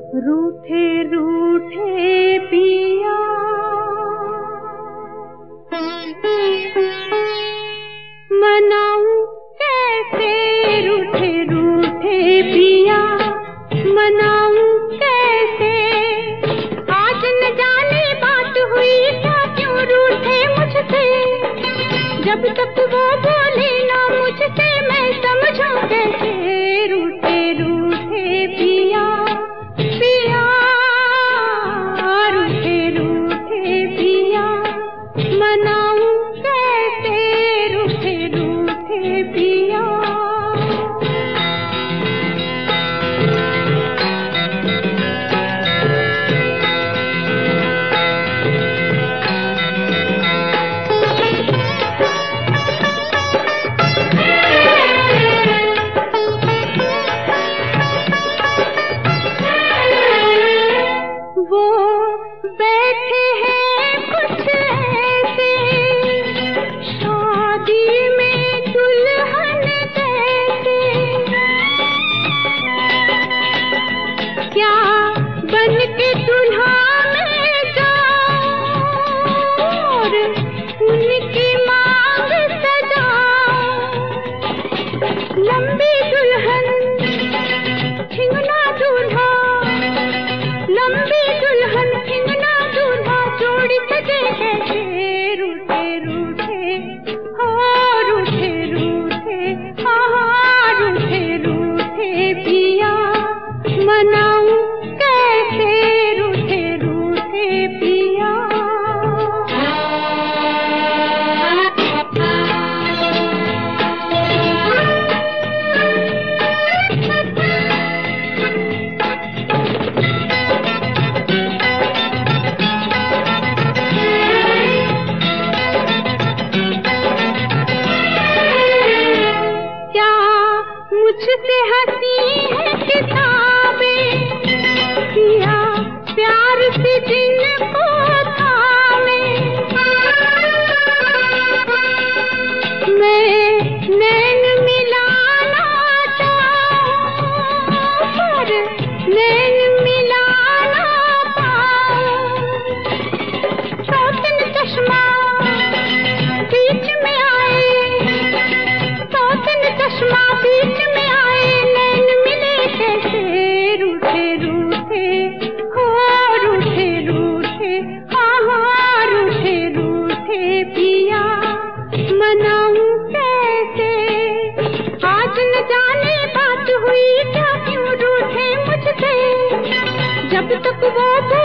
रूठे रूठे पिया मनाऊं कैसे, रूठे रूठे पिया मनाऊं कैसे। आज न जाने बात हुई क्या, क्यों रूठे मुझसे। जब तक वो बोले ना मुझसे मैं समझूं कैसे। रूठे रूठे पिया पिया, रूठे रूठे पिया मनाऊं कैसे, रूठे रूठे पिया। वो बैठे हैं कुछ ऐसे शादी में दुल्हन जैसे, क्या बन के दुल्हा में जाऊं और उनकी मांग सजाऊं। लंबी दुल्हन ठिंगना दूल्हा, लंबी दुल्हन ठिंगना दूल्हा जोड़ी सजे कैसे। रूठे रूठे हो, रूठे रूठे हाँ, रूठे रूठे पिया मनाऊं कैसे, रूठे रूठे पिया। मुझसे हंसी है किताबें, किया प्यार से जिनको थामे। मैं नैन मिलाना चाहूं पर नैन मिलाना पाऊं। सौतन चश्मा बीच में आए, सौतन चश्मा बीच में आए, नैन मिले कैसे। रूठे रूठे हो, रूठे रूठे हाँ, रूठे रूठे पिया मनाऊं कैसे। आज न जाने बात हुई क्या, क्यों रूठे मुझसे। जब तक वो